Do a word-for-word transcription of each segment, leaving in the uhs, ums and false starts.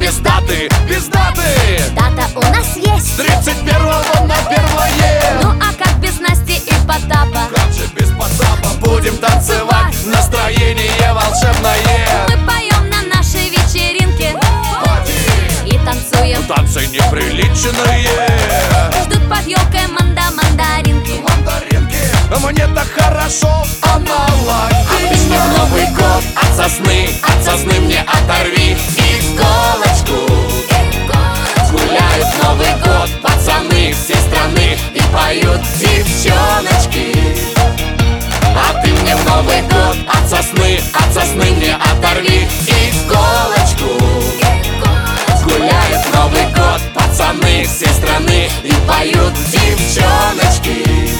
без даты, без даты. Дата у нас есть тридцать первого на первое. Ну а как без Насти и Потапа? Как же без Потапа? Будем танцевать, настроение волшебное. Мы поем на нашей вечеринке и танцуем. Танцы неприличные. Ждут под елкой манда-мандаринки. Мандаринки. Мне так хорошо, аналог. А ты мне в Новый год От сосны, от сосны мне оторви иголочку. Гуляют Новый год пацаны всей страны и поют девчоночки. А ты мне в Новый год от сосны, от сосны мне оторви иголочку. Гуляют Новый год пацаны всей страны и поют девчоночки.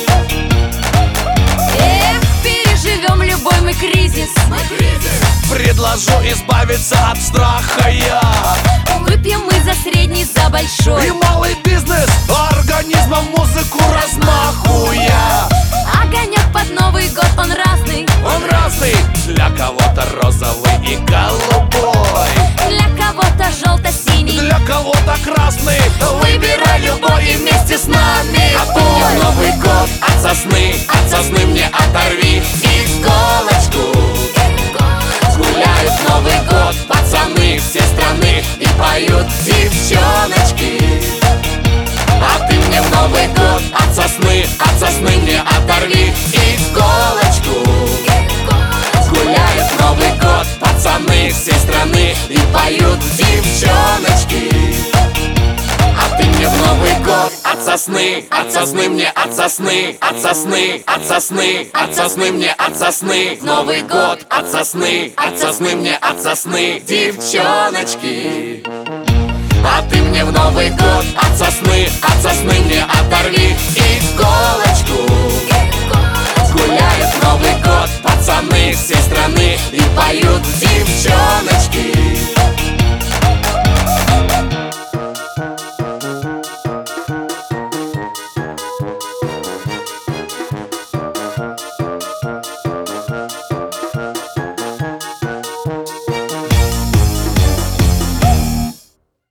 Эх, переживем любой мы кризис. Предложу избавиться от страха я. Выпьем мы за средний, за большой. И малый бизнес организмом музыку размахуя. Огонек под Новый год, он разный. Он разный, для кого-то розовый и голубой, Для кого-то желто-синий, для кого-то красный. Выбирай любой и вместе с нами А пой. пой. Новый год от сосны, от сосны мне оторви иголочку. Гуляют Новый год пацаны всей страны и поют девчоночки. А ты мне в Новый год от сосны, от сосны мне оторви иголочку. Гуляют Новый год пацаны всей страны и поют девчоночки. А ты мне в Новый год от сосны, от сосны мне от сосны, от сосны, от сосны, от сосны мне от сосны. В Новый год от сосны, от сосны мне от сосны, девчоночки. А ты мне в Новый год от сосны, от сосны мне оторви иголочку. Гуляют Новый год пацаны всей страны и поют девчоночки.